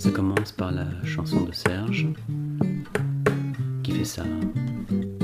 Ça commence par la chanson de Serge qui fait ça.